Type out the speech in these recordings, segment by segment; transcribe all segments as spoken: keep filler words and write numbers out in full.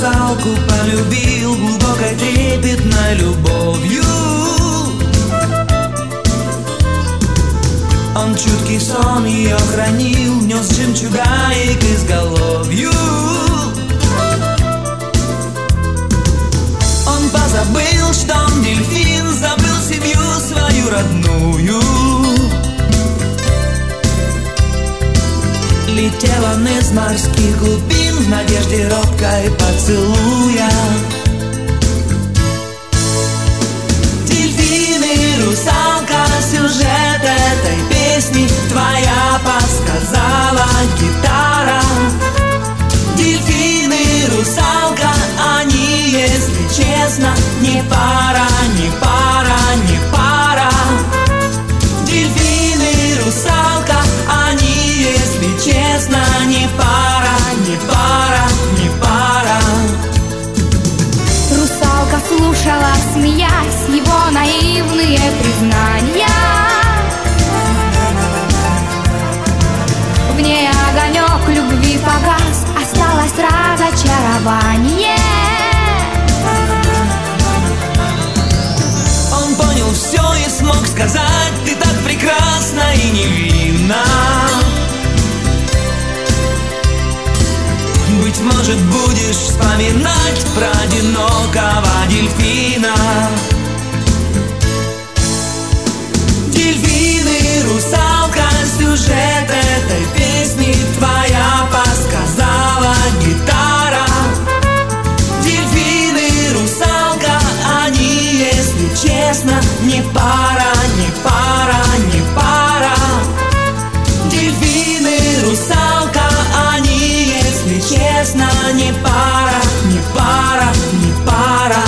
русалку полюбил глубокой трепетной любовью. Он чуткий сон ее хранил, нес жемчуга и к изголовью. Он позабыл, что он дельфин, забыл семью свою родную. Летел он из морских глубин в надежде робкой поцелуя. Дельфин и русалка, сюжет этой песни твоя подсказала гитара. Дельфин и русалка, они, если честно, не пара, не пара, не пара. Дельфин и русалка, они, если честно, не пара, не пара, не пара. Русалка слушала, смеясь, его наивные признания. В ней огонек любви погас, осталось разочарование. Он понял все и смог сказать: ты так прекрасна и невинна. Быть может, будешь вспоминать про одинокого дельфина. Дельфин и русалка, сюжет этой песни твоя подсказала гитара. Дельфин и русалка, они, если честно, не пара, не пара, не пара. Дельфин и русалка, они, если честно, не пара, не пара, не пара.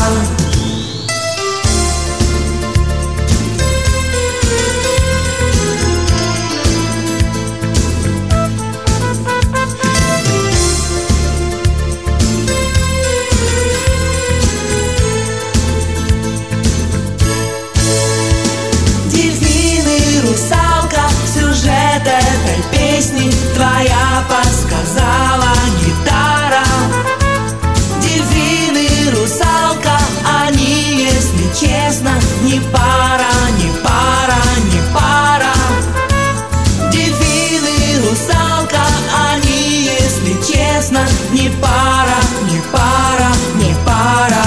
Дельфин и русалка, сюжет этой песни твоя подсказала гитара. Дельфин и русалка, они, если честно, не пара, не пара, не пара. Дельфин и русалка, они, если честно, не пара, не пара, не пара.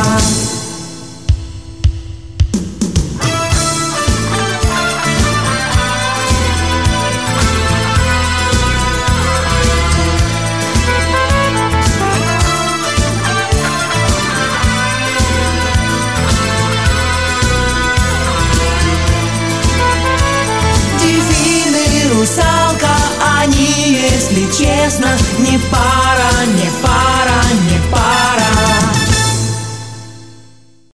Дельфин и русалка, они, если честно, не пара, не пара.